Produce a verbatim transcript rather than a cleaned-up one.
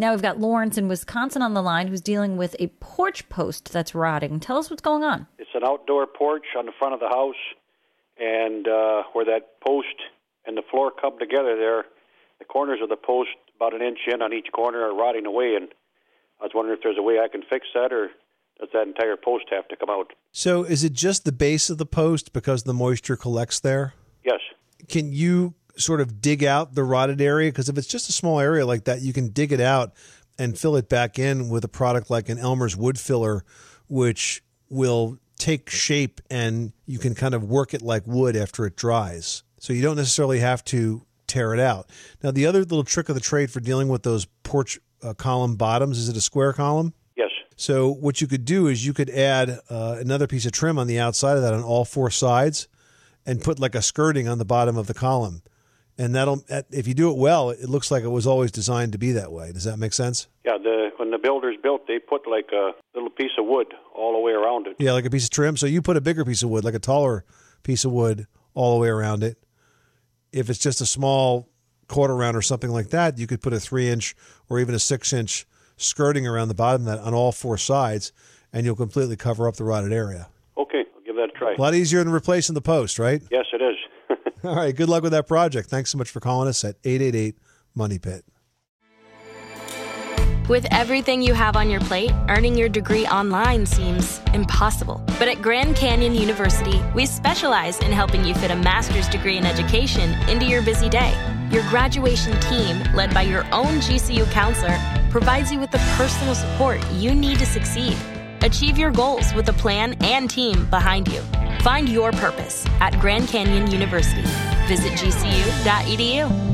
Now we've got Lawrence in Wisconsin on the line who's dealing with a porch post that's rotting. Tell us what's going on. It's an outdoor porch on the front of the house, and uh, where that post and the floor come together there, the corners of the post, about an inch in on each corner, are rotting away, and I was wondering if there's a way I can fix that, or does that entire post have to come out? So is it just the base of the post because the moisture collects there? Yes. Can you sort of dig out the rotted area? Because if it's just a small area like that, you can dig it out and fill it back in with a product like an Elmer's wood filler, which will take shape and you can kind of work it like wood after it dries. So you don't necessarily have to tear it out. Now, the other little trick of the trade for dealing with those porch uh, column bottoms, is it a square column? Yes. So what you could do is you could add uh, another piece of trim on the outside of that on all four sides and put like a skirting on the bottom of the column. And that'll, if you do it well, it looks like it was always designed to be that way. Does that make sense? Yeah, the when the builders built, they put like a little piece of wood all the way around it. Yeah, like a piece of trim. So you put a bigger piece of wood, like a taller piece of wood all the way around it. If it's just a small quarter round or something like that, you could put a three-inch or even a six-inch skirting around the bottom of that on all four sides, and you'll completely cover up the rotted area. Okay, I'll give that a try. A lot easier than replacing the post, right? Yes, it is. All right, good luck with that project. Thanks so much for calling us at eight eight eight, money pit. With everything you have on your plate, earning your degree online seems impossible. But at Grand Canyon University, we specialize in helping you fit a master's degree in education into your busy day. Your graduation team, led by your own G C U counselor, provides you with the personal support you need to succeed. Achieve your goals with a plan and team behind you. Find your purpose at Grand Canyon University. Visit G C U dot E D U.